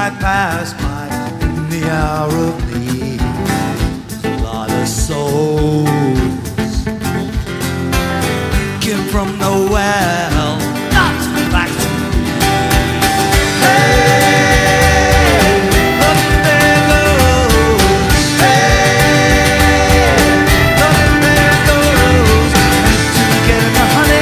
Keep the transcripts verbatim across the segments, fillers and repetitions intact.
I pass by in the hour of need. A lot of souls came from the well, not back to me. Hey, look there goes. Hey, look there goes. To get the honey.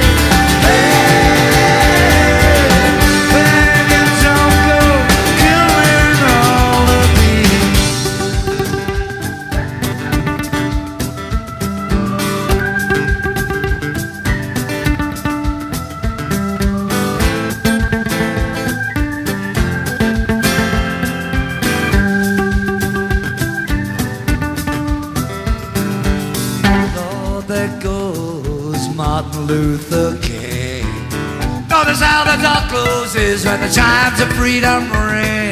There goes Martin Luther King. Notice how the door closes when the chimes of freedom ring.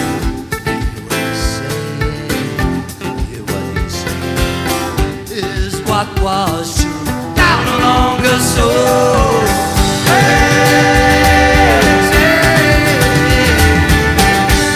Hear what he said, hear what he said is what was true down long ago.